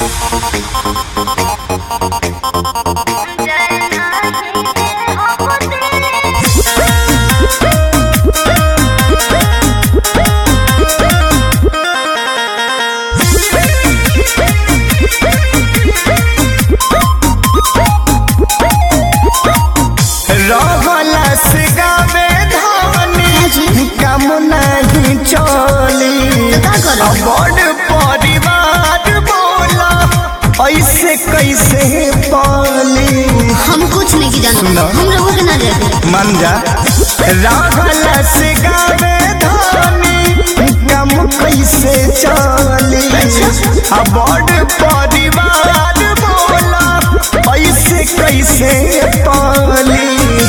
बड़ परिवार बोला ऐसे कैसे पाली। हम कुछ नहीं की जानते, हम लोगों के ना जाते मन जा राहल से गावे धानी कम कैसे चली। बड़ परिवार बोला ऐसे कैसे पाली।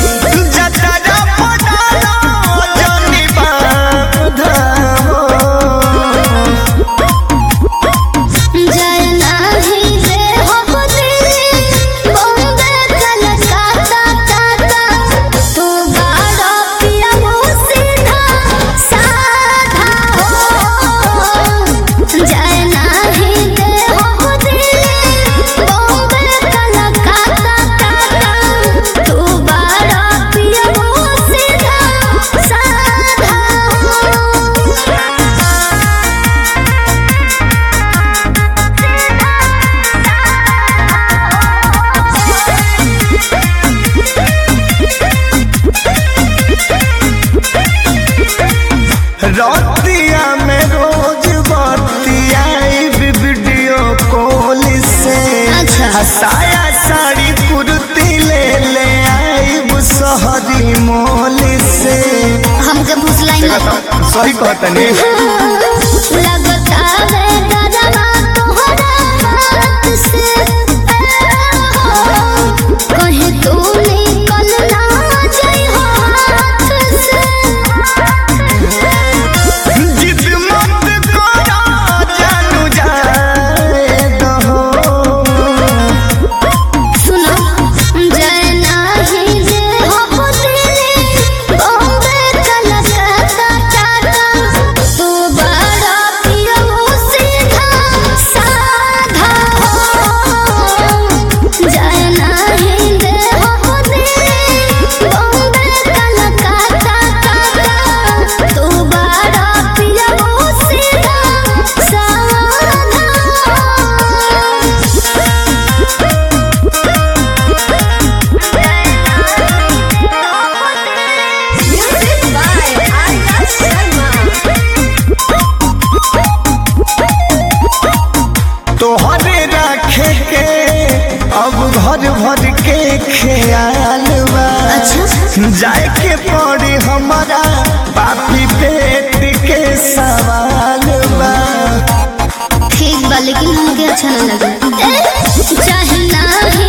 रतिया में रोज बतिया वीडियो कॉल से। साया साड़ी कुर्ती ले ले आई शहरी मॉल से। हमके भूसलाई ना सही कहतनी लगता है गजबा तोहरा हाथ से। कहीं तू निकल ना जाई हाथ से। जिद मत करा जानू जाए दहो। सुनो जय नाही जे हो दिली बॉम्बे कलकत्ता टाटा। तू बड़ा पियो सीधा साधा हो। जय नाही जे हो दिली बॉम्बे कलकत्ता टाटा। तू बड़ा पियो सीधा साधा हो। Music by Arya Sharma. तोहरे रखे के अब घर भर के ख्याल बा। जाए के पड़ी हमारा पापी पेट के सवाल बा। ठीक बा लेकिन हमके अच्छा ना लगे। चाहे ना ही